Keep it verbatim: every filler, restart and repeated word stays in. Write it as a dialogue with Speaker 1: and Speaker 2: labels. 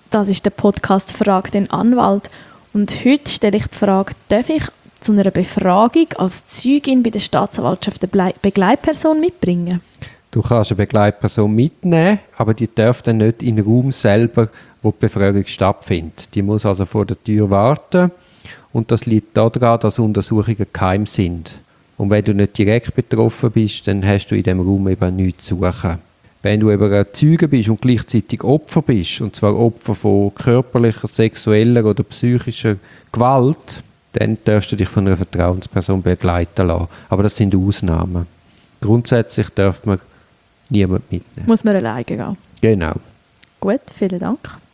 Speaker 1: Das ist der Podcast «Frag den Anwalt». Und heute stelle ich die Frage, darf ich zu einer Befragung als Zeugin bei der Staatsanwaltschaft eine Begleitperson mitbringen?
Speaker 2: Du kannst eine Begleitperson mitnehmen, aber die darf dann nicht in den Raum selber, wo die Befragung stattfindet. Die muss also vor der Tür warten. Und das liegt daran, dass Untersuchungen geheim sind. Und wenn du nicht direkt betroffen bist, dann hast du in diesem Raum eben nichts zu suchen. Wenn du eben ein Zeuge bist und gleichzeitig Opfer bist, und zwar Opfer von körperlicher, sexueller oder psychischer Gewalt, dann darfst du dich von einer Vertrauensperson begleiten lassen. Aber das sind Ausnahmen. Grundsätzlich darf man niemand mitnehmen.
Speaker 1: Muss man alleine gehen?
Speaker 2: Genau.
Speaker 1: Gut, vielen Dank.